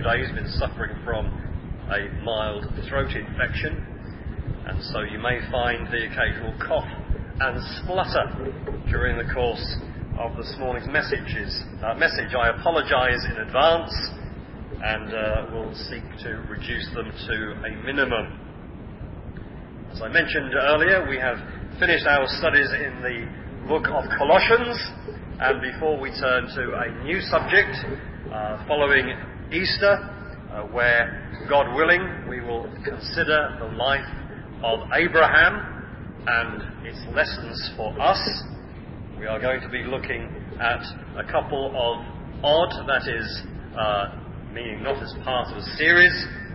days been suffering from a mild throat infection, and so you may find the occasional cough and splutter during the course of this morning's message. I apologise in advance, and will seek to reduce them to a minimum. As I mentioned earlier, we have finished our studies in the book of Colossians, and before we turn to a new subject following Easter, where, God willing, we will consider the life of Abraham and its lessons for us, we are going to be looking at a couple of odd, that is, meaning not as part of a series,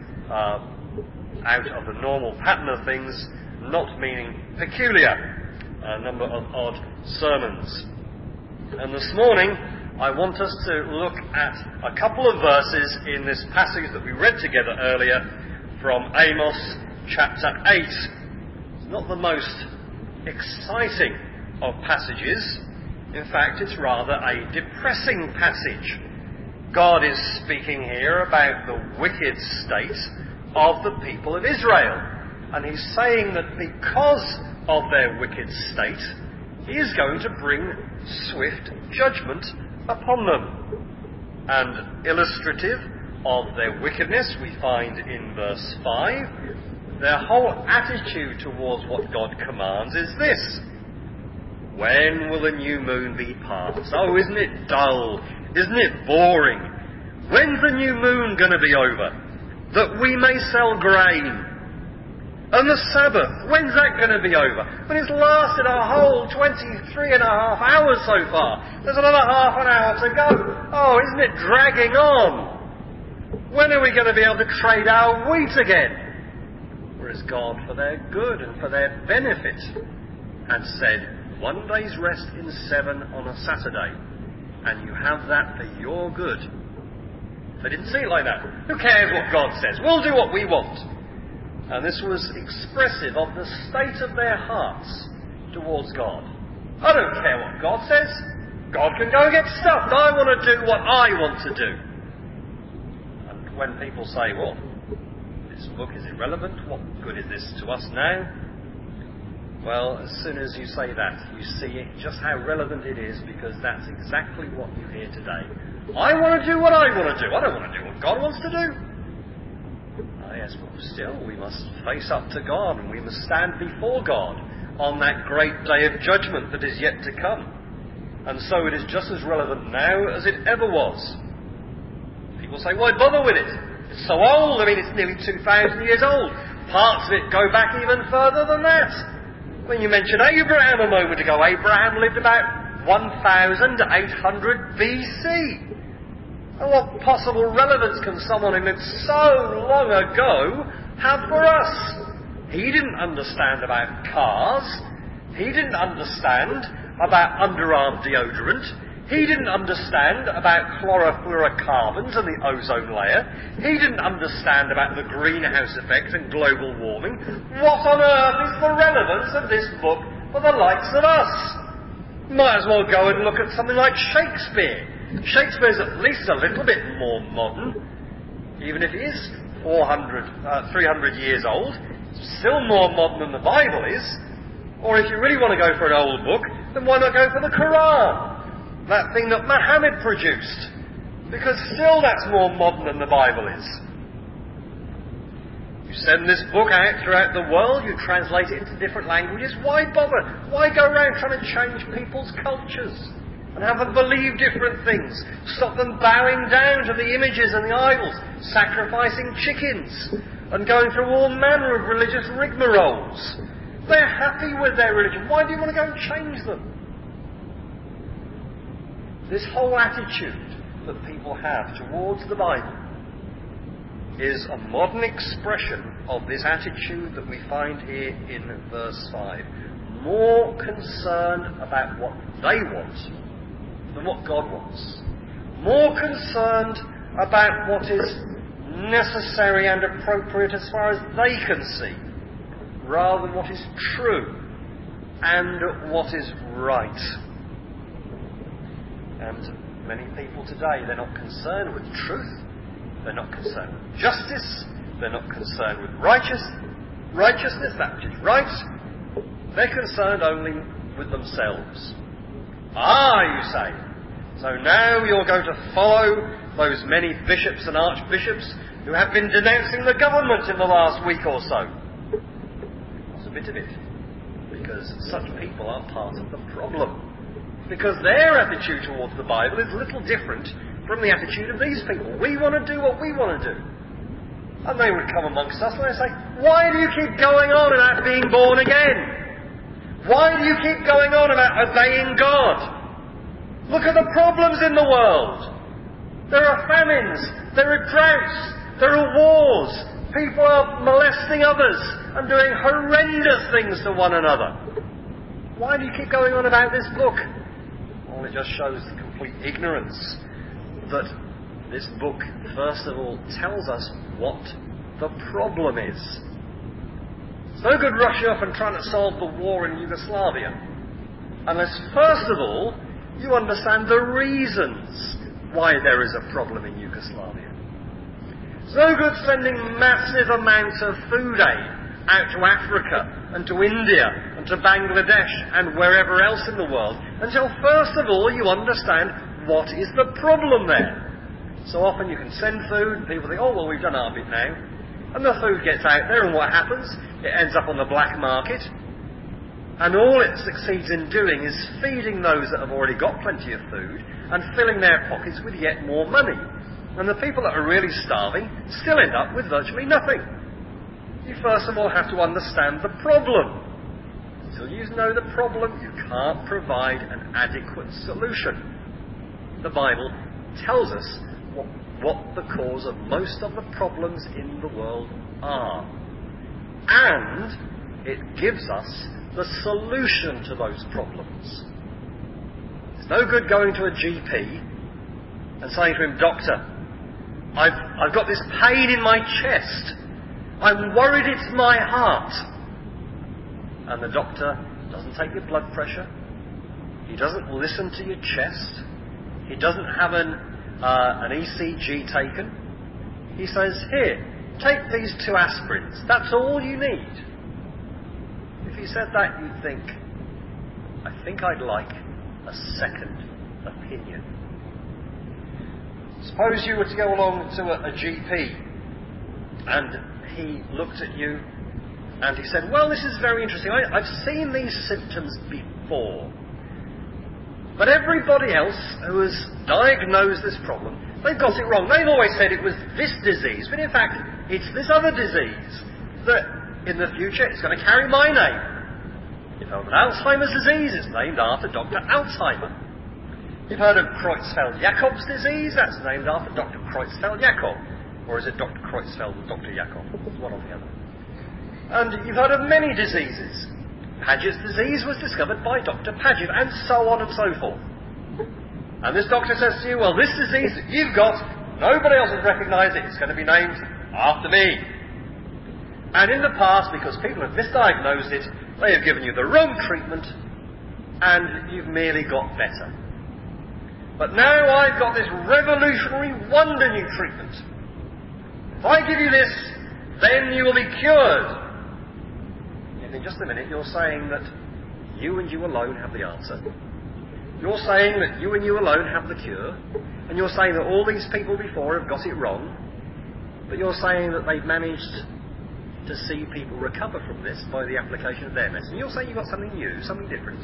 out of the normal pattern of things, not meaning peculiar, a number of odd sermons. And this morning, I want us to look at a couple of verses in this passage that we read together earlier from Amos chapter 8. It's not the most exciting of passages. In fact, it's rather a depressing passage. God is speaking here about the wicked state of the people of Israel. And he's saying that because of their wicked state, he is going to bring swift judgment upon them. And illustrative of their wickedness, we find in verse 5, their whole attitude towards what God commands is this: when will the new moon be passed? Oh, isn't it dull? Isn't it boring? When's the new moon going to be over, that we may sell grain? And the Sabbath, when's that going to be over? When it's lasted a whole 23 and a half hours so far. There's another half an hour to go. Oh, isn't it dragging on? When are we going to be able to trade our wheat again? Whereas God, for their good and for their benefit, had said, 1 day's rest in 7 on a Saturday, and you have that for your good. They didn't see it like that. Who cares what God says? We'll do what we want. And this was expressive of the state of their hearts towards God. I don't care what God says. God can go and get stuffed. I want to do what I want to do. And when people say, well, this book is irrelevant, what good is this to us now? Well, as soon as you say that, you see just how relevant it is, because that's exactly what you hear today. I want to do what I want to do. I don't want to do what God wants to do. Yes, but still, we must face up to God, and we must stand before God on that great day of judgment that is yet to come. And so it is just as relevant now as it ever was. People say, why bother with it? It's so old. I mean, it's nearly 2,000 years old. Parts of it go back even further than that. When you mentioned Abraham a moment ago, Abraham lived about 1,800 BC. And what possible relevance can someone who lived so long ago have for us? He didn't understand about cars. He didn't understand about underarm deodorant. He didn't understand about chlorofluorocarbons and the ozone layer. He didn't understand about the greenhouse effect and global warming. What on earth is the relevance of this book for the likes of us? Might as well go and look at something like Shakespeare. Shakespeare's at least a little bit more modern, even if he is 300 years old. Still more modern than the Bible is. Or if you really want to go for an old book, then why not go for the Quran? That thing that Muhammad produced. Because still that's more modern than the Bible is. You send this book out throughout the world, you translate it into different languages. Why bother? Why go around trying to change people's cultures and have them believe different things? Stop them bowing down to the images and the idols, sacrificing chickens, and going through all manner of religious rigmaroles. They're happy with their religion. Why do you want to go and change them? This whole attitude that people have towards the Bible is a modern expression of this attitude that we find here in verse 5. More concerned about what they want than what God wants. More concerned about what is necessary and appropriate as far as they can see, rather than what is true and what is right. And many people today, they're not concerned with truth. They're not concerned with justice. They're not concerned with righteousness, that which is right. They're concerned only with themselves. You say. So now you're going to follow those many bishops and archbishops who have been denouncing the government in the last week or so. That's a bit of it. Because such people are part of the problem. Because their attitude towards the Bible is little different from the attitude of these people. We want to do what we want to do. And they would come amongst us and they say, why do you keep going on about being born again? Why do you keep going on about obeying God? Look at the problems in the world. There are famines, there are droughts, there are wars. People are molesting others and doing horrendous things to one another. Why do you keep going on about this book? Well, it just shows the complete ignorance that this book, first of all, tells us what the problem is. It's no good rushing off and trying to solve the war in Yugoslavia unless, first of all, you understand the reasons why there is a problem in Yugoslavia. It's no good sending massive amounts of food aid out to Africa and to India and to Bangladesh and wherever else in the world until, first of all, you understand what is the problem there. So often you can send food and people think, oh, well, we've done our bit now. And the food gets out there and what happens? It ends up on the black market. And all it succeeds in doing is feeding those that have already got plenty of food and filling their pockets with yet more money. And the people that are really starving still end up with virtually nothing. You first of all have to understand the problem. Until you know the problem, you can't provide an adequate solution. The Bible tells us what the cause of most of the problems in the world are. And it gives us the solution to those problems. It's no good going to a GP and saying to him, Doctor, I've got this pain in my chest. I'm worried it's my heart. And the doctor doesn't take your blood pressure. He doesn't listen to your chest. He doesn't have an ECG taken. He says, here, take these 2 aspirins. That's all you need. If he said that, you'd think, I think I'd like a second opinion. Suppose you were to go along to a GP and he looked at you and he said, well, this is very interesting. I've seen these symptoms before. But everybody else who has diagnosed this problem, they've got it wrong. They've always said it was this disease, but in fact, it's this other disease that in the future is going to carry my name. You've heard of Alzheimer's disease, it's named after Dr. Alzheimer. You've heard of Creutzfeldt-Jakob's disease, that's named after Dr. Creutzfeldt-Jakob. Or is it Dr. Creutzfeldt and Dr. Jakob? One or the other. And you've heard of many diseases. Paget's disease was discovered by Dr. Paget, and so on and so forth. And this doctor says to you, well, this disease that you've got, nobody else has recognised it, it's going to be named after me. And in the past, because people have misdiagnosed it, they have given you the wrong treatment, and you've merely got better. But now I've got this revolutionary wonder new treatment. If I give you this, then you will be cured. In just a minute, you're saying that you and you alone have the answer. You're saying that you and you alone have the cure. And you're saying that all these people before have got it wrong. But you're saying that they've managed to see people recover from this by the application of their medicine. You're saying you've got something new, something different.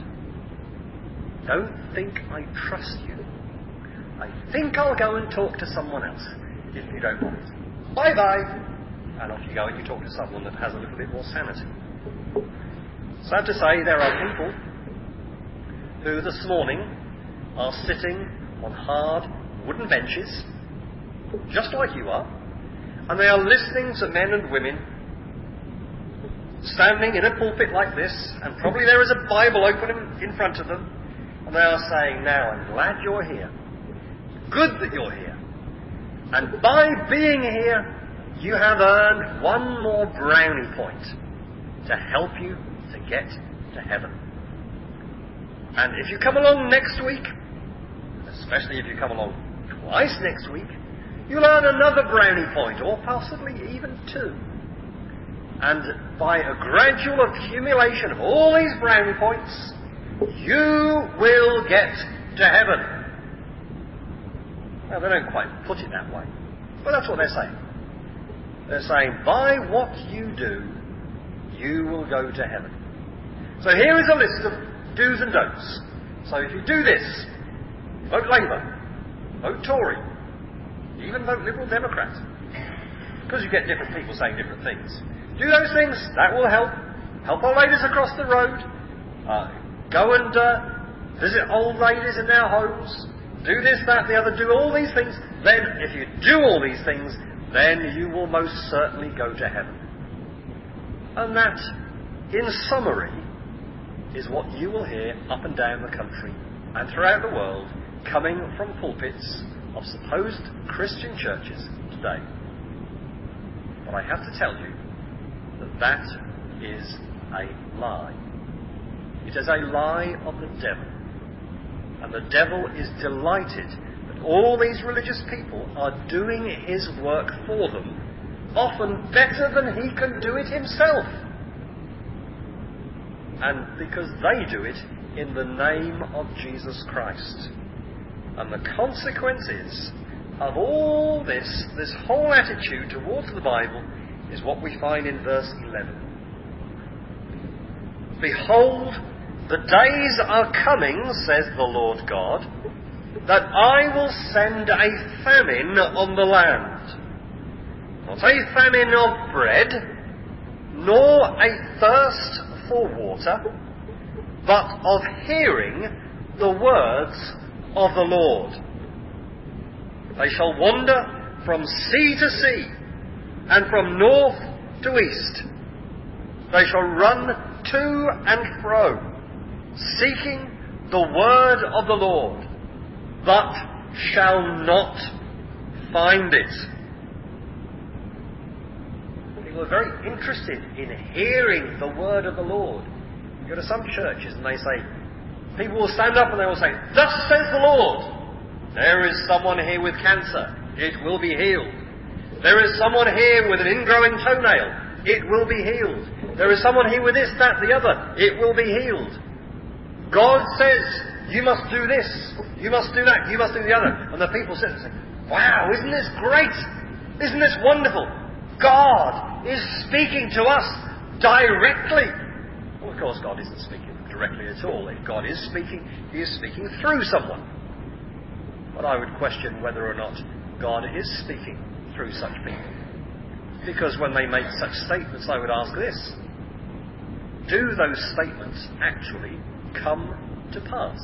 Don't think I trust you. I think I'll go and talk to someone else, if you don't mind. Bye-bye. And off you go and you talk to someone that has a little bit more sanity. Sad to say, there are people who this morning are sitting on hard wooden benches, just like you are, and they are listening to men and women standing in a pulpit like this, and probably there is a Bible open in front of them, and they are saying, now I'm glad you're here. Good that you're here. And by being here, you have earned one more brownie point to help you to get to heaven. And if you come along next week, especially if you come along twice next week, You'll earn another brownie point, or possibly even 2. And by a gradual accumulation of all these brownie points, you will get to heaven. Now, they don't quite put it that way, but that's what they're saying. They're saying, by what you do, you will go to heaven. So here is a list of do's and don'ts. So if you do this, vote Labour, vote Tory, even vote Liberal Democrat, because you get different people saying different things. Do those things, that will help. Help old ladies across the road. Go and visit old ladies in their homes. Do this, that, the other. Do all these things. Then, if you do all these things, then you will most certainly go to heaven. And that, in summary, is what you will hear up and down the country and throughout the world coming from pulpits of supposed Christian churches today. But I have to tell you that that is a lie. It is a lie of the devil. And the devil is delighted that all these religious people are doing his work for them, often better than he can do it himself. And because they do it in the name of Jesus Christ. And the consequences of all this whole attitude towards the Bible, is what we find in verse 11. Behold, the days are coming, says the Lord God, that I will send a famine on the land. Not a famine of bread, nor a thirst for water, but of hearing the words of the Lord. They shall wander from sea to sea, and from north to east. They shall run to and fro, seeking the word of the Lord, but shall not find it. People are very interested in hearing the word of the Lord. You go to some churches and they say, people will stand up and they will say, "Thus says the Lord, there is someone here with cancer, it will be healed. There is someone here with an ingrowing toenail, it will be healed. There is someone here with this, that, the other, it will be healed. God says, you must do this, you must do that, you must do the other." And the people sit and say, "Wow, isn't this great? Isn't this wonderful? God is speaking to us directly." Well, of course, God isn't speaking directly at all. If God is speaking, he is speaking through someone. But I would question whether or not God is speaking through such people. Because when they make such statements, I would ask this: do those statements actually come to pass?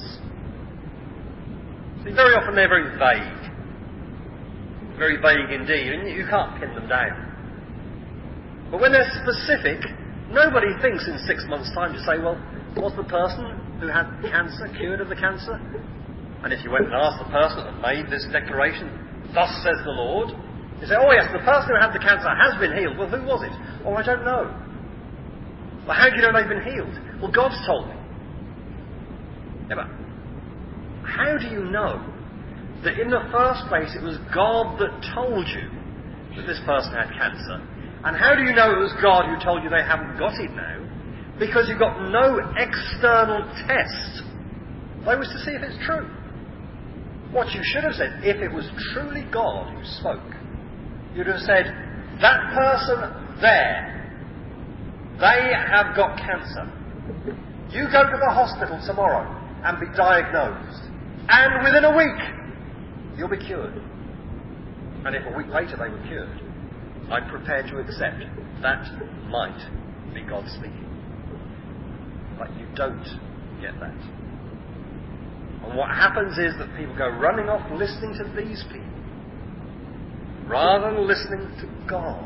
See, very often they're very vague. Very vague indeed, and you can't pin them down. But when they're specific, nobody thinks in 6 months' time to say, well, was the person who had cancer cured of the cancer? And if you went and asked the person that made this declaration, "Thus says the Lord," you say, "Oh yes, the person who had the cancer has been healed." "Well, who was it?" "Oh, I don't know." "Well, how do you know they've been healed?" "Well, God's told me." Yeah, but how do you know that in the first place it was God that told you that this person had cancer? And how do you know it was God who told you they haven't got it now? Because you've got no external test by which to see if it's true. What you should have said, if it was truly God who spoke, you'd have said, "That person there, they have got cancer. You go to the hospital tomorrow and be diagnosed. And within a week, you'll be cured." And if a week later they were cured, I'm prepared to accept that might be God speaking. But you don't get that. And what happens is that people go running off listening to these people, rather than listening to God.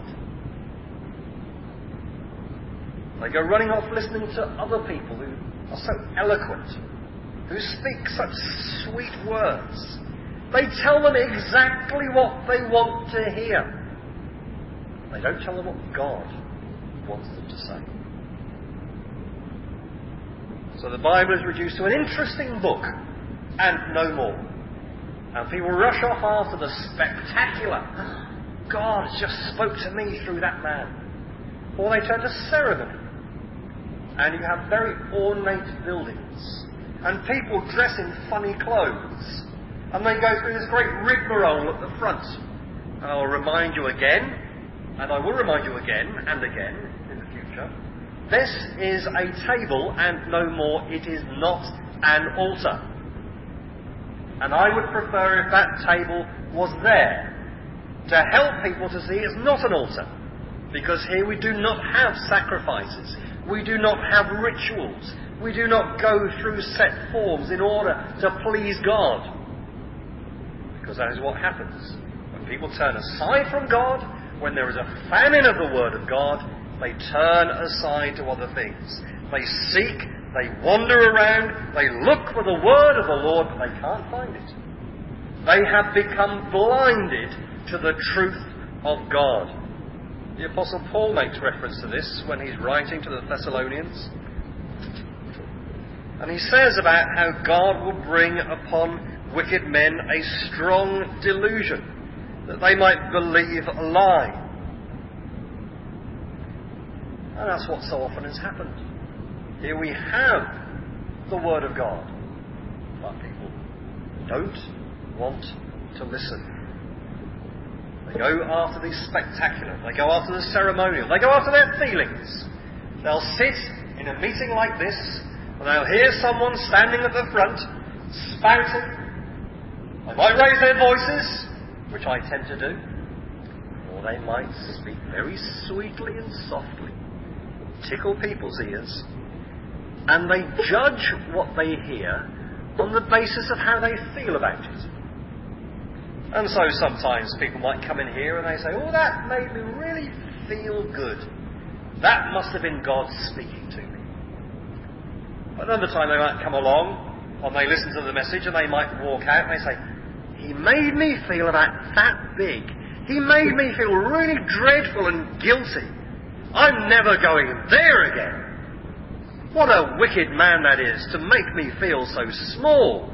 They go running off listening to other people who are so eloquent, who speak such sweet words. They tell them exactly what they want to hear. They don't tell them what God wants them to say. So the Bible is reduced to an interesting book, and no more. And people rush off after the spectacular. God just spoke to me through that man. Or they turn to ceremony. And you have very ornate buildings. And people dress in funny clothes. And they go through this great rigmarole at the front. And I'll remind you again, and I will remind you again and again in the future, this is a table and no more. It is not an altar. And I would prefer if that table was there to help people to see it's not an altar. Because here we do not have sacrifices. We do not have rituals. We do not go through set forms in order to please God. Because that is what happens. When people turn aside from God, when there is a famine of the Word of God, they turn aside to other things. They seek, they wander around, they look for the Word of the Lord, but they can't find it. They have become blinded to the truth of God. The Apostle Paul makes reference to this when he's writing to the Thessalonians. And he says about how God will bring upon wicked men a strong delusion, that they might believe a lie. And that's what so often has happened. Here we have the Word of God, but people don't want to listen. They go after the spectacular, they go after the ceremonial, they go after their feelings. They'll sit in a meeting like this, and they'll hear someone standing at the front, spouting. They might raise their voices, which I tend to do, or they might speak very sweetly and softly, tickle people's ears, and they judge what they hear on the basis of how they feel about it. And so sometimes people might come in here and they say, oh, that made me really feel good. That must have been God speaking to me. But another time they might come along and they listen to the message and they might walk out and they say, he made me feel about that big. He made me feel really dreadful and guilty. I'm never going there again. What a wicked man that is to make me feel so small.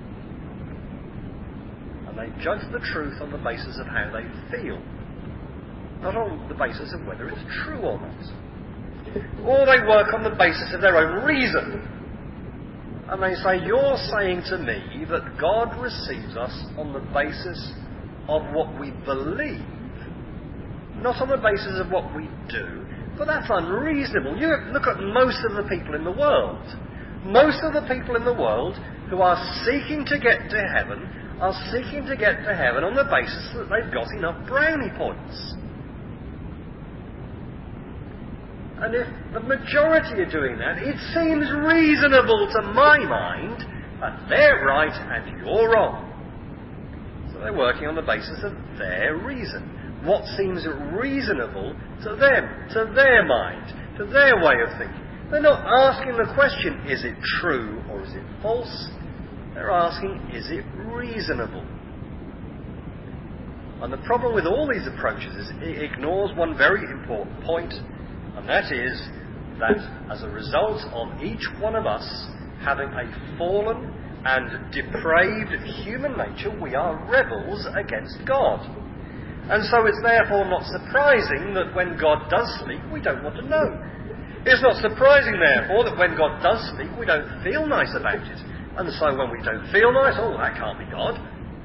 And they judge the truth on the basis of how they feel, not on the basis of whether it's true or not. Or they work on the basis of their own reason. And they say, you're saying to me that God receives us on the basis of what we believe, not on the basis of what we do. But that's unreasonable. You look at most of the people in the world. Most of the people in the world who are seeking to get to heaven are seeking to get to heaven on the basis that they've got enough brownie points. And if the majority are doing that, it seems reasonable to my mind that they're right and you're wrong. So they're working on the basis of their reason. What seems reasonable to them, to their mind, to their way of thinking. They're not asking the question, is it true or is it false? They're asking, is it reasonable? And the problem with all these approaches is it ignores one very important point, and that is that as a result of each one of us having a fallen and depraved human nature, we are rebels against God. And so it's therefore not surprising that when God does speak, we don't want to know. It's not surprising, therefore, that when God does speak, we don't feel nice about it. And so when we don't feel nice, oh, that can't be God.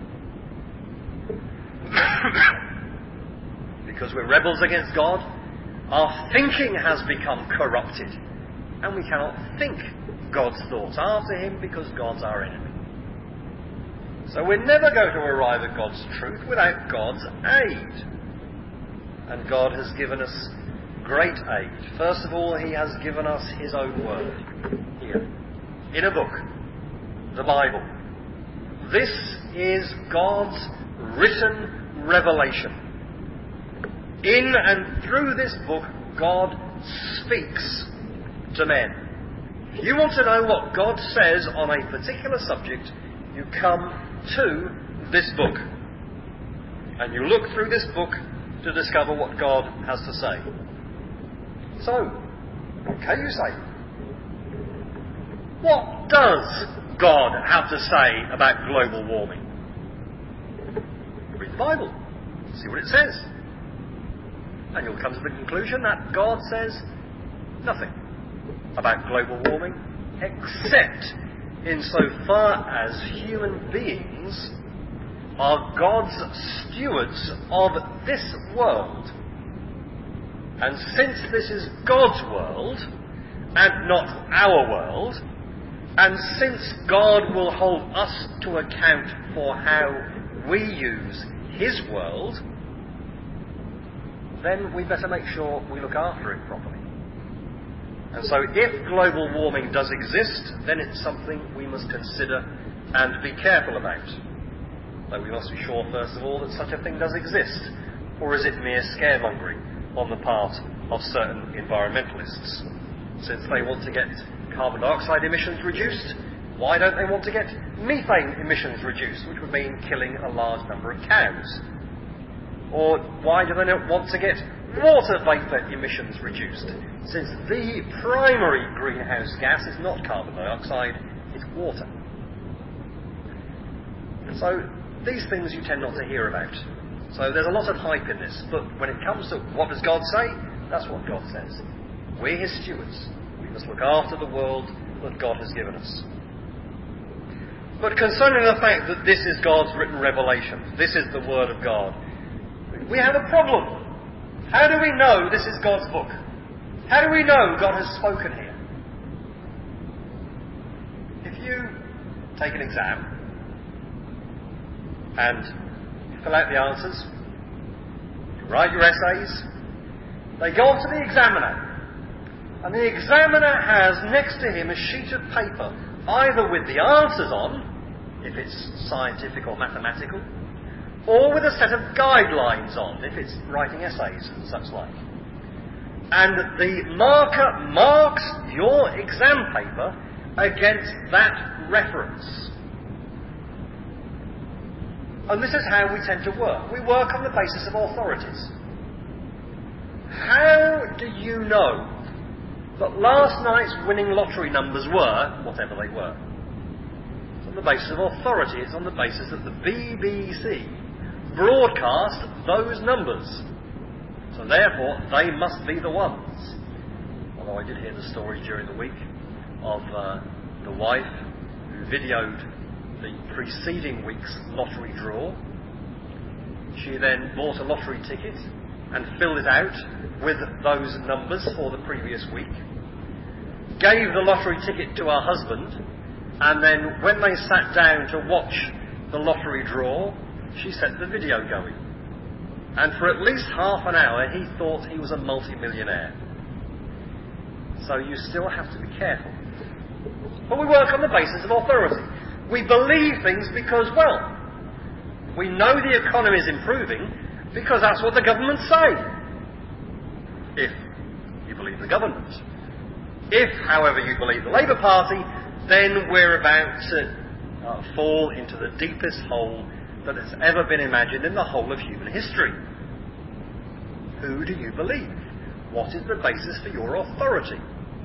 Because we're rebels against God, our thinking has become corrupted. And we cannot think God's thoughts after Him because God's our enemy. So we're never going to arrive at God's truth without God's aid. And God has given us great aid. First of all, He has given us His own word. Here. In a book. The Bible. This is God's written revelation. In and through this book, God speaks to men. If you want to know what God says on a particular subject, you come to this book. And you look through this book to discover what God has to say. So, what can you say? What does God have to say about global warming? read the Bible, see what it says. And you'll come to the conclusion that God says nothing about global warming, except insofar as human beings are God's stewards of this world. And since this is God's world, and not our world, and since God will hold us to account for how we use His world, then we better make sure we look after it properly. And so if global warming does exist, then it's something we must consider and be careful about. Though we must be sure, first of all, that such a thing does exist. Or is it mere scaremongering on the part of certain environmentalists? Since they want to get carbon dioxide emissions reduced, why don't they want to get methane emissions reduced, which would mean killing a large number of cows? Or why do they not want to get water vapour emissions reduced, since the primary greenhouse gas is not carbon dioxide, it's water? And so these things you tend not to hear about. So there's a lot of hype in this, but when it comes to what does God say, that's what God says. We're His stewards. We must look after the world that God has given us. But concerning the fact that this is God's written revelation, this is the Word of God, we have a problem. How do we know this is God's book? How do we know God has spoken here? If you take an exam and fill out the answers, you write your essays, they go on to the examiner. And the examiner has next to him a sheet of paper, either with the answers on, if it's scientific or mathematical, or with a set of guidelines on, if it's writing essays and such like. And the marker marks your exam paper against that reference. And this is how we tend to work. We work on the basis of authorities. How do you know that last night's winning lottery numbers were whatever they were? It's on the basis of authority. It's on the basis that the BBC broadcast those numbers. So therefore, they must be the ones. Although I did hear the story during the week of the wife who videoed the preceding week's lottery draw. She then bought a lottery ticket and filled it out with those numbers for the previous week, gave the lottery ticket to her husband, and then when they sat down to watch the lottery draw, she set the video going. And for at least half an hour he thought he was a multi-millionaire. So you still have to be careful. But we work on the basis of authority. We believe things because, well, we know the economy is improving because that's what the government say. If you believe the government. If, however, you believe the Labour Party, then we're about to fall into the deepest hole that has ever been imagined in the whole of human history. Who do you believe? What is the basis for your authority?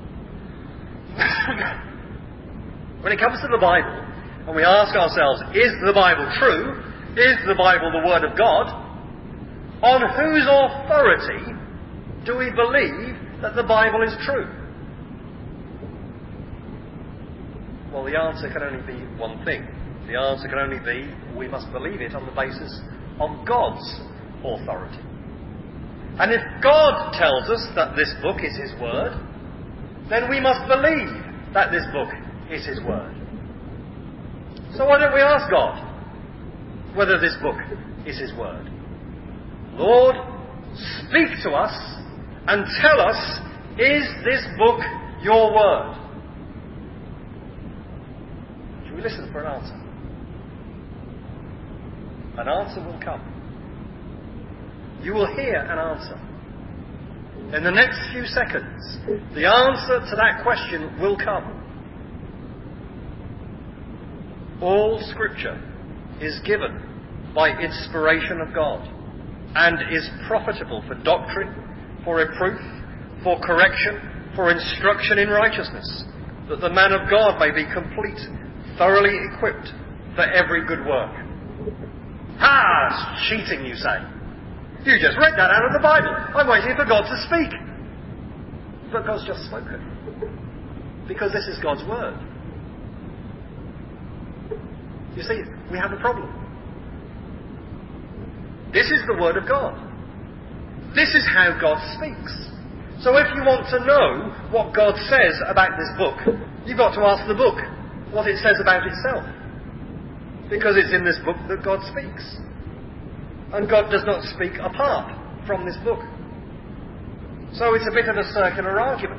When it comes to the Bible, and we ask ourselves, is the Bible true? Is the Bible the Word of God? On whose authority do we believe that the Bible is true? Well, the answer can only be one thing. The answer can only be, we must believe it on the basis of God's authority. And if God tells us that this book is His Word, then we must believe that this book is His Word. So why don't we ask God whether this book is His Word? Lord, speak to us and tell us, is this book your Word? Should we listen for an answer? An answer will come. You will hear an answer. In the next few seconds, the answer to that question will come. All Scripture is given by inspiration of God and is profitable for doctrine, for reproof, for correction, for instruction in righteousness, that the man of God may be complete, thoroughly equipped for every good work. Ha! It's cheating, you say. You just read that out of the Bible. I'm waiting for God to speak. But God's just spoken. Because this is God's word. You see, we have a problem. This is the word of God. This is how God speaks. So if you want to know what God says about this book, you've got to ask the book what it says about itself. Because it's in this book that God speaks. And God does not speak apart from this book. So it's a bit of a circular argument.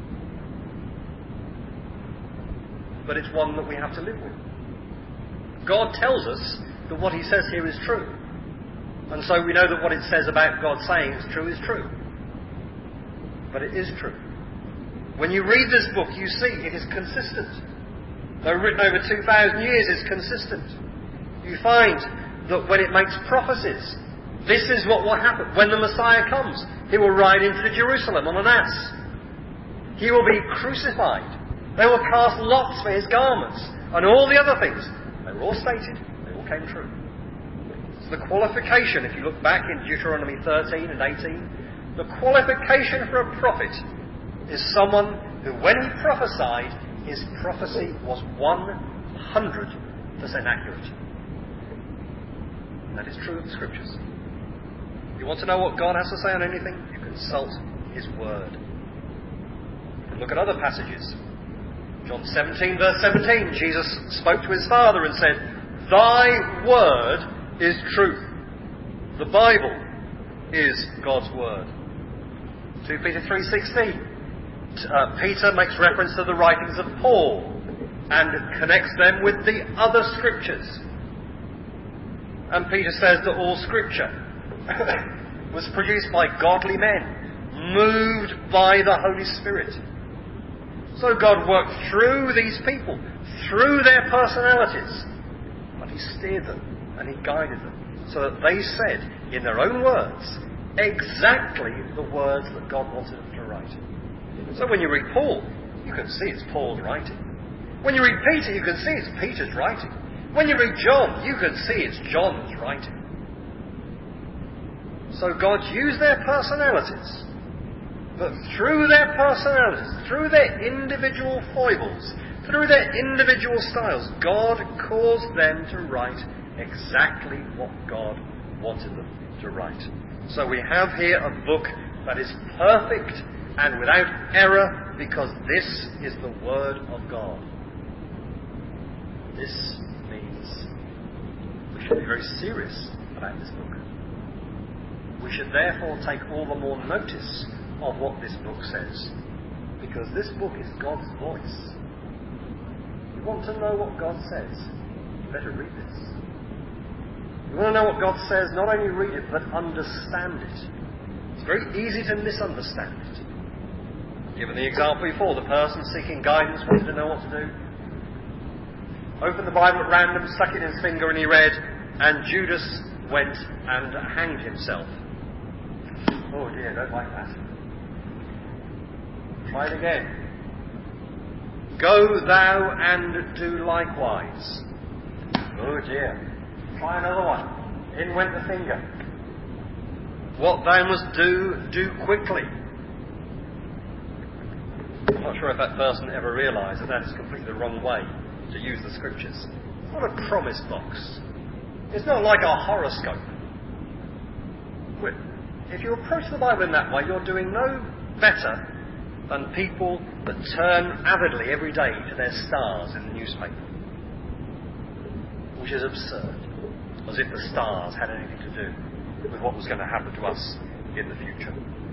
But it's one that we have to live with. God tells us that what he says here is true. And so we know that what it says about God saying it's true is true. But it is true. When you read this book, you see it is consistent. Though written over 2,000 years, it's consistent. You find that when it makes prophecies, this is what will happen. When the Messiah comes, he will ride into Jerusalem on an ass. He will be crucified. They will cast lots for his garments. And all the other things. They were all stated. They all came true. So the qualification, if you look back in Deuteronomy 13 and 18, the qualification for a prophet is someone who, when he prophesied, his prophecy was 100% accurate. And that is true of the Scriptures. If you want to know what God has to say on anything, you consult his word. You can look at other passages. John 17, verse 17, Jesus spoke to his Father and said, "Thy word is truth." The Bible is God's word. 2 Peter 3:16. Peter makes reference to the writings of Paul and connects them with the other scriptures. And Peter says that all scripture was produced by godly men, moved by the Holy Spirit. So God worked through these people, through their personalities, but he steered them and he guided them so that they said, in their own words, exactly the words that God wanted them to write. So when you read Paul, you can see it's Paul's writing. When you read Peter, you can see it's Peter's writing. When you read John, you can see it's John's writing. So God used their personalities, but through their personalities, through their individual foibles, through their individual styles, God caused them to write exactly what God wanted them to write. So we have here a book that is perfect and without error, because this is the Word of God. This means we should be very serious about this book. We should therefore take all the more notice of what this book says, because this book is God's voice. You want to know what God says, you better read this. You want to know what God says, not only read it, but understand it. It's very easy to misunderstand it. Given the example before, the person seeking guidance wanted to know what to do. Opened the Bible at random, stuck it in his finger, and he read, "And Judas went and hanged himself." Oh dear, don't like that. Try it again. "Go thou and do likewise." Oh dear. Try another one. In went the finger. "What thou must do, do quickly." I'm not sure if that person ever realised that is completely the wrong way to use the Scriptures. It's not a promise box. It's not like a horoscope. If you approach the Bible in that way, you're doing no better than people that turn avidly every day to their stars in the newspaper. Which is absurd. As if the stars had anything to do with what was going to happen to us in the future.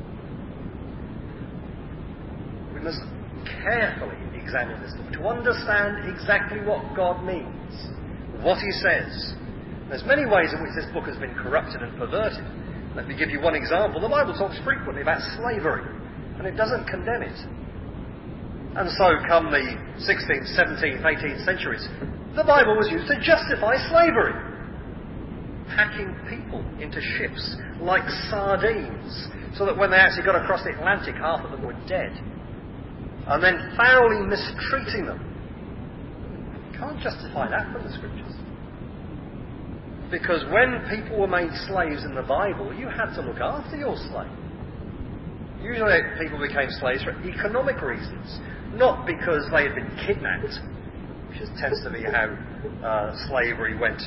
We must carefully examine this book to understand exactly what God means, what he says. There's many ways in which this book has been corrupted and perverted. Let me give you one example. The Bible talks frequently about slavery, and it doesn't condemn it. And so come the 16th, 17th, 18th centuries, the Bible was used to justify slavery. Packing people into ships like sardines, so that when they actually got across the Atlantic, half of them were dead. And then foully mistreating them. You can't justify that from the Scriptures. Because when people were made slaves in the Bible, you had to look after your slave. Usually people became slaves for economic reasons, not because they had been kidnapped, which tends to be how slavery went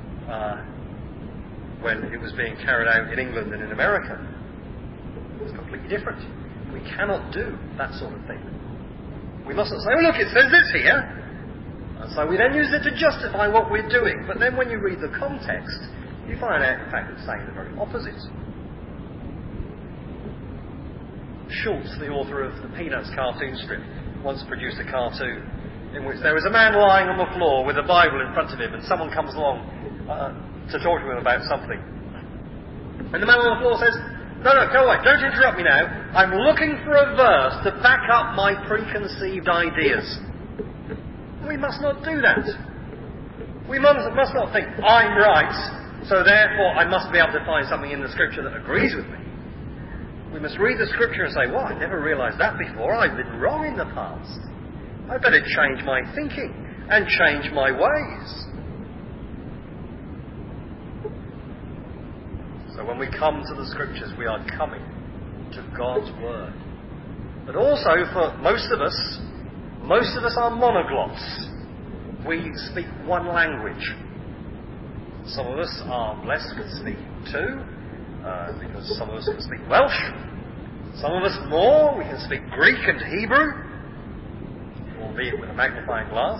when it was being carried out in England and in America. It's completely different. We cannot do that sort of thing. We mustn't say, oh look, it says this here. And so we then use it to justify what we're doing. But then when you read the context, you find out, in fact, it's saying the very opposite. Schultz, the author of the Peanuts cartoon strip, once produced a cartoon in which there was a man lying on the floor with a Bible in front of him, and someone comes along to talk to him about something. And the man on the floor says, no, go away, don't interrupt me now. I'm looking for a verse to back up my preconceived ideas. We must not do that. We must not think, I'm right, so therefore I must be able to find something in the Scripture that agrees with me. We must read the Scripture and say, well, I never realised that before. I've been wrong in the past. I better change my thinking and change my ways. So when we come to the Scriptures, we are coming to God's Word. But also, for most of us are monoglots. We speak one language. Some of us are blessed with speaking two, because some of us can speak Welsh. Some of us more, we can speak Greek and Hebrew, albeit with a magnifying glass.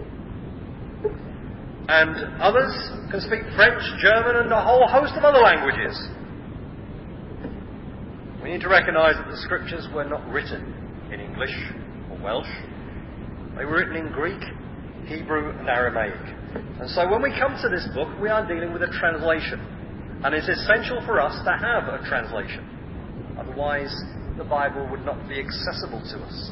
And others can speak French, German, and a whole host of other languages. We need to recognise that the Scriptures were not written in English or Welsh. They were written in Greek, Hebrew, and Aramaic. And so when we come to this book, we are dealing with a translation. And it's essential for us to have a translation. Otherwise, the Bible would not be accessible to us.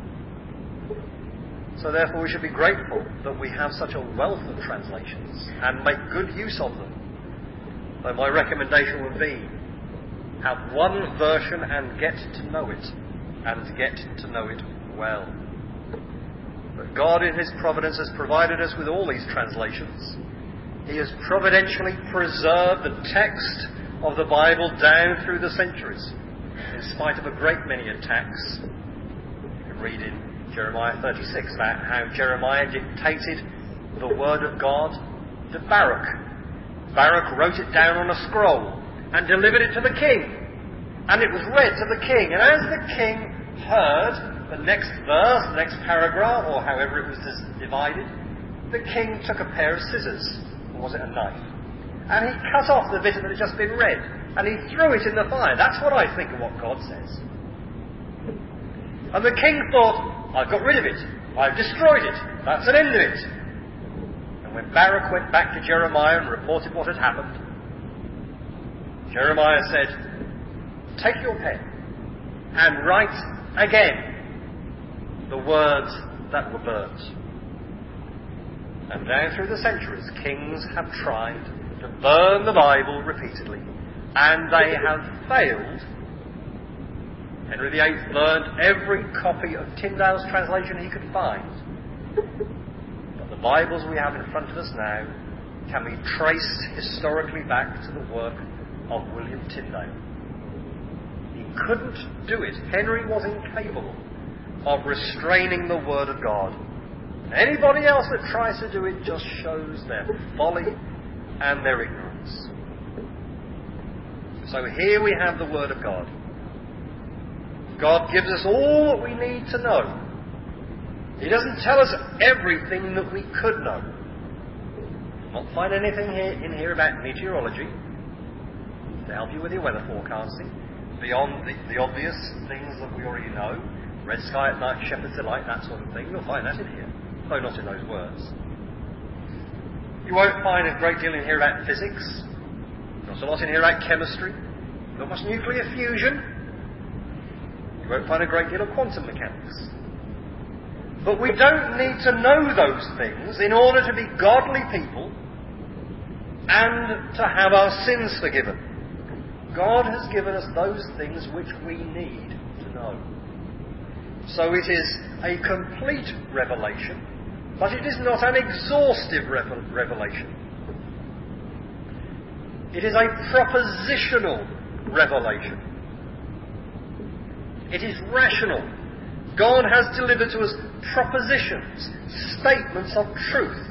So therefore, we should be grateful that we have such a wealth of translations and make good use of them. So my recommendation would be, have one version and get to know it, and get to know it well. But God in His providence has provided us with all these translations. He has providentially preserved the text of the Bible down through the centuries, in spite of a great many attacks. You can read in Jeremiah 36 about how Jeremiah dictated the word of God to Baruch. Baruch wrote it down on a scroll and delivered it to the king. And it was read to the king. And as the king heard the next verse, the next paragraph, or however it was divided, the king took a pair of scissors, or was it a knife? And he cut off the bit that had just been read, and he threw it in the fire. That's what I think of what God says. And the king thought, I've got rid of it. I've destroyed it. That's an end of it. And when Baruch went back to Jeremiah and reported what had happened, Jeremiah said, take your pen and write again the words that were burnt. And down through the centuries, kings have tried to burn the Bible repeatedly, and they have failed. Henry VIII burned every copy of Tyndale's translation he could find. But the Bibles we have in front of us now can be traced historically back to the work of William Tyndale. He couldn't do it. Henry was incapable of restraining the Word of God. Anybody else that tries to do it just shows their folly and their ignorance. So here we have the Word of God. God gives us all that we need to know. He doesn't tell us everything that we could know. You'll not find anything in here about meteorology to help you with your weather forecasting, beyond the obvious things that we already know. Red sky at night, shepherd's delight, that sort of thing. You'll find that in here, though not in those words. You won't find a great deal in here about physics. Not a lot in here about chemistry. Not much nuclear fusion. You won't find a great deal of quantum mechanics. But we don't need to know those things in order to be godly people and to have our sins forgiven. God has given us those things which we need to know. So it is a complete revelation, but it is not an exhaustive revelation. It is a propositional revelation. It is rational. God has delivered to us propositions, statements of truth.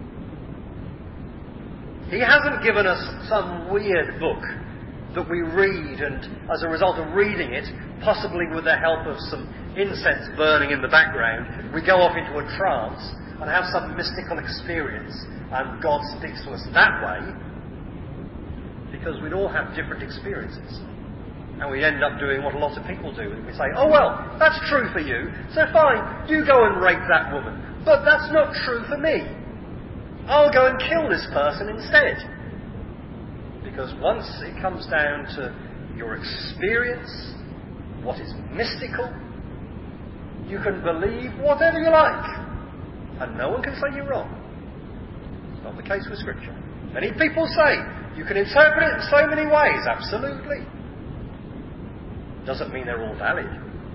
He hasn't given us some weird book that we read, and as a result of reading it, possibly with the help of some incense burning in the background, we go off into a trance and have some mystical experience, and God speaks to us that way, because we'd all have different experiences. And we end up doing what a lot of people do. We say, oh well, that's true for you, so fine, you go and rape that woman. But that's not true for me. I'll go and kill this person instead. Because once it comes down to your experience, what is mystical, you can believe whatever you like. And no one can say you're wrong. It's not the case with Scripture. Many people say you can interpret it in so many ways. Absolutely. Doesn't mean they're all valid.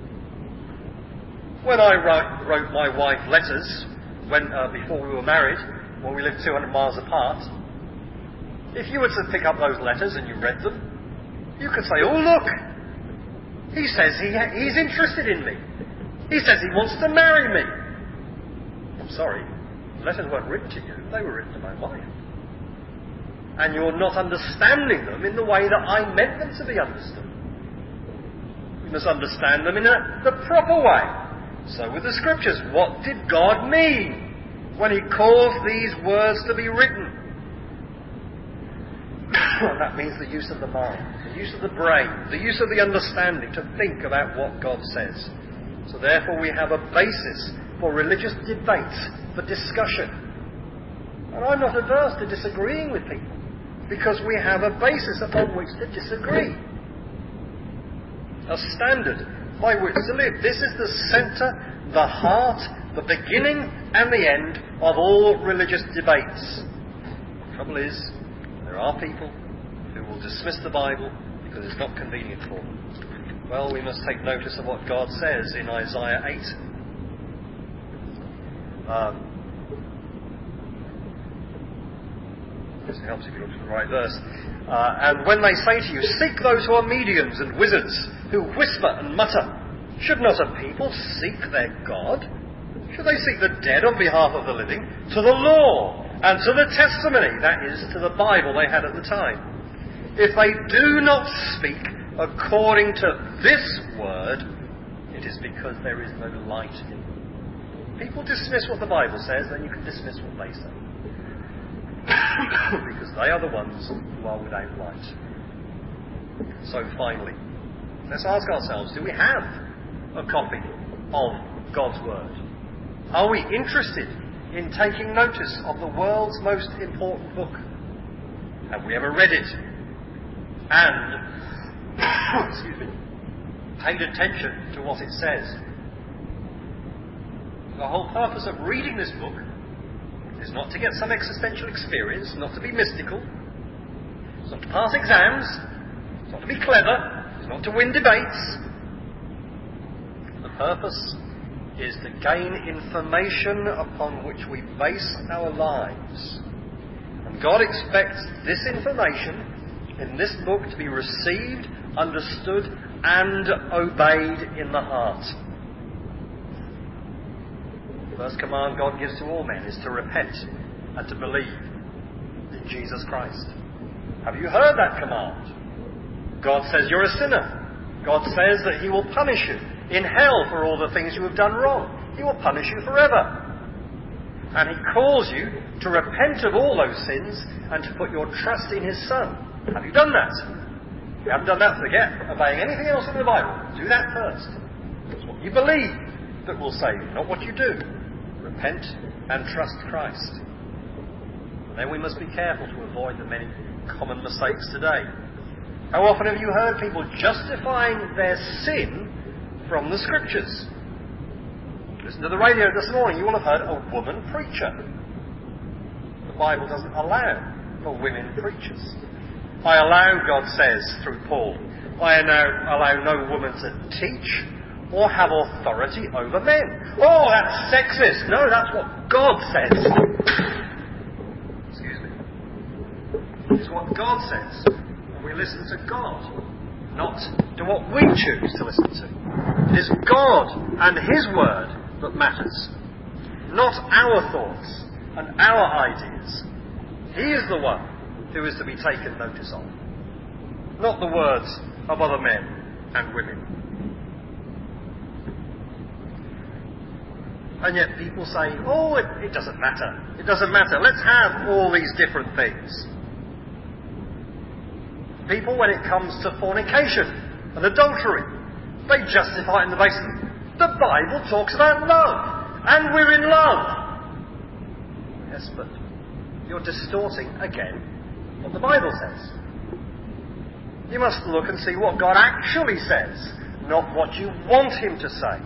When I wrote my wife letters, before we were married, when we lived 200 miles apart, if you were to pick up those letters and you read them, you could say, oh look, he says he's interested in me. He says he wants to marry me. I'm sorry, the letters weren't written to you, they were written to my wife. And you're not understanding them in the way that I meant them to be understood. We must understand them in the proper way. So with the Scriptures, what did God mean when He caused these words to be written? That means the use of the mind, the use of the brain, the use of the understanding to think about what God says. So therefore we have a basis for religious debate, for discussion. And I'm not averse to disagreeing with people, because we have a basis upon which to disagree. A standard by which to live. This is the centre, the heart, the beginning and the end of all religious debates. The trouble is, there are people who will dismiss the Bible because it's not convenient for them. Well, we must take notice of what God says in Isaiah 8. It helps if you look at the right verse. And when they say to you, seek those who are mediums and wizards, who whisper and mutter, should not a people seek their God? Should they seek the dead on behalf of the living? To the law and to the testimony, that is, to the Bible they had at the time. If they do not speak according to this word, it is because there is no light in them. People dismiss what the Bible says, then you can dismiss what they say. Because they are the ones who are without light. So finally, let's ask ourselves, do we have a copy of God's Word? Are we interested in taking notice of the world's most important book? Have we ever read it? And, paid attention to what it says? The whole purpose of reading this book is not to get some existential experience, not to be mystical, it's not to pass exams, it's not to be clever, it's not to win debates. The purpose is to gain information upon which we base our lives. And God expects this information in this book to be received, understood, and obeyed in the heart. The first command God gives to all men is to repent and to believe in Jesus Christ. Have you heard that command? God says you're a sinner. God says that He will punish you in hell for all the things you have done wrong. He will punish you forever. And He calls you to repent of all those sins and to put your trust in His Son. Have you done that? If you haven't done that, forget obeying anything else in the Bible. Do that first. It's what you believe that will save you, not what you do. Repent and trust Christ. And then we must be careful to avoid the many common mistakes today. How often have you heard people justifying their sin from the Scriptures? Listen to the radio this morning, you will have heard a woman preacher. The Bible doesn't allow for women preachers. I allow, God says through Paul, I allow no woman to teach or have authority over men. Oh, that's sexist. No, that's what God says. Excuse me. is what God says. And we listen to God, not to what we choose to listen to. It is God and His word that matters, not our thoughts and our ideas. He is the one who is to be taken notice of, not the words of other men and women. And yet people say, oh, it doesn't matter. It doesn't matter. Let's have all these different things. People, when it comes to fornication and adultery, they justify it in the basis of the Bible talks about love, and we're in love. Yes, but you're distorting again what the Bible says. You must look and see what God actually says, not what you want Him to say.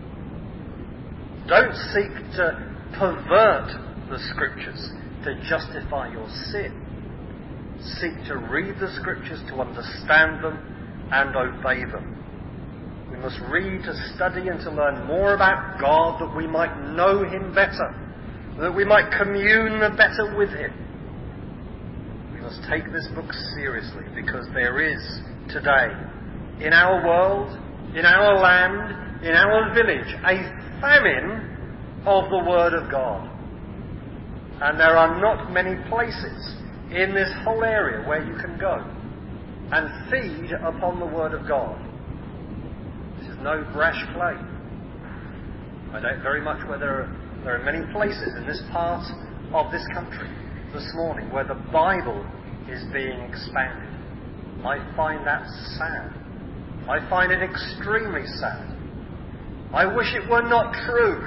Don't seek to pervert the Scriptures to justify your sin. Seek to read the Scriptures, to understand them and obey them. We must read to study and to learn more about God, that we might know Him better, that we might commune better with Him. We must take this book seriously, because there is today, in our world, in our land, in our village, a famine of the Word of God. And there are not many places in this whole area where you can go and feed upon the Word of God. This is no brash claim. I doubt very much whether there are many places in this part of this country this morning where the Bible is being expanded. I find that sad. I find it extremely sad. I wish it were not true.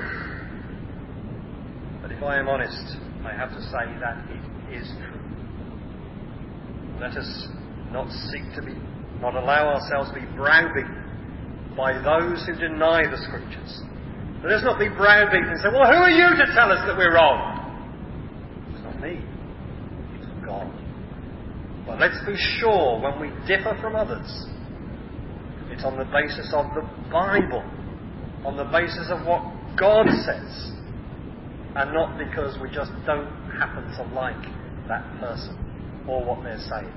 But if I am honest, I have to say that it is true. Let us not allow ourselves to be browbeaten by those who deny the Scriptures. Let us not be browbeaten and say, well, who are you to tell us that we're wrong? It's not me. It's God. But let's be sure when we differ from others, it's on the basis of the Bible, on the basis of what God says, and not because we just don't happen to like that person or what they're saying.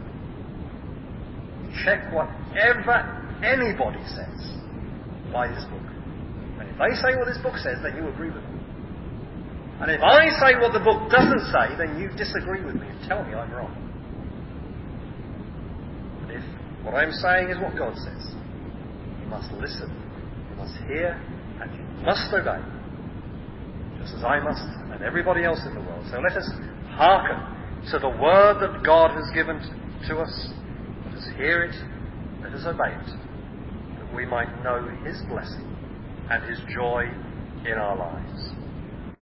Check whatever anybody says by this book. And if they say what this book says, then you agree with them. And if I say what the book doesn't say, then you disagree with me and tell me I'm wrong. But if what I'm saying is what God says, you must listen, you must hear, and you must obey, just as I must and everybody else in the world. So let us hearken to the word that God has given to us. Let us hear it, let us obey it, that we might know His blessing and His joy in our lives.